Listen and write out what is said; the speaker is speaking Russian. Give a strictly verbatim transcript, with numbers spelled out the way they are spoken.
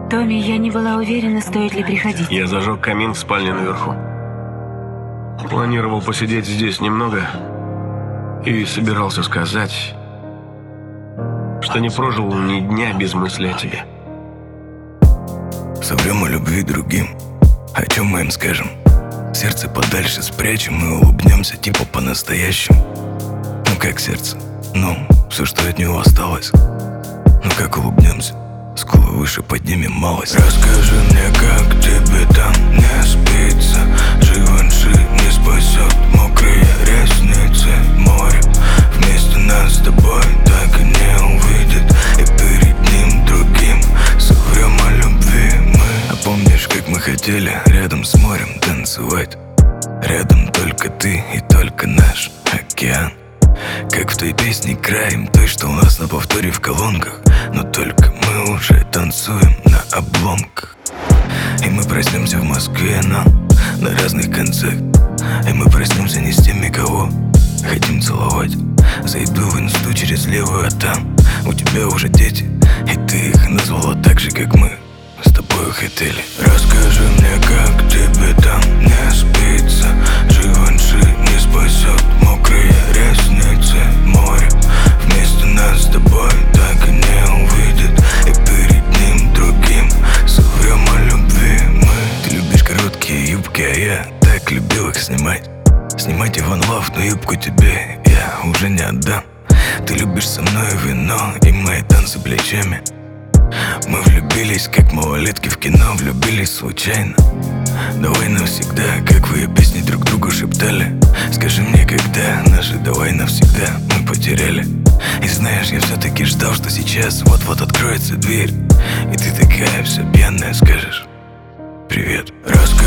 Томми, я не была уверена, стоит ли приходить. Я зажег камин в спальне наверху. Планировал посидеть здесь немного и собирался сказать, что не прожил ни дня без мысли о тебе. Соврем о любви другим, о чем мы им скажем? Сердце подальше спрячем и улыбнемся типа по-настоящему. Ну как сердце? Ну, все, что от него осталось. Ну как улыбнемся? Скулы выше поднимем малость. Расскажи мне, как тебе там не спится. Живанши не спасет мокрые ресницы. Море вместо нас с тобой так и не увидит. И перед ним другим соврем о любви мы. А помнишь, как мы хотели рядом с морем танцевать? Рядом только ты и только наш океан. Как в той песне краем, той, что у нас на повторе в колонках. Но только мы уже танцуем на обломках. И мы проснемся в Москве, но на разных концах. И мы проснемся не с теми, кого хотим целовать. Зайду в инсту через левую, а там у тебя уже дети. И ты их назвала так же, как мы с тобой хотели. Расскажи мне, как тебе там не спится. Живанши не спасет мокрые ресницы. Море вместо нас с тобой так и не увидит. И перед ним другим соврем о любви мы. Ты любишь короткие юбки, а я так любил их снимать. Снимать Иван Лав, но юбку тебе я уже не отдам. Ты любишь со мной вино и мои танцы плечами. Мы влюбились, как малолетки в кино, влюбились случайно. Давай навсегда, как в ее песне друг другу шептали. Скажи мне, когда наши давай навсегда мы потеряли. И знаешь, я все-таки ждал, что сейчас вот-вот откроется дверь. И ты такая вся пьяная скажешь: привет. Расскажи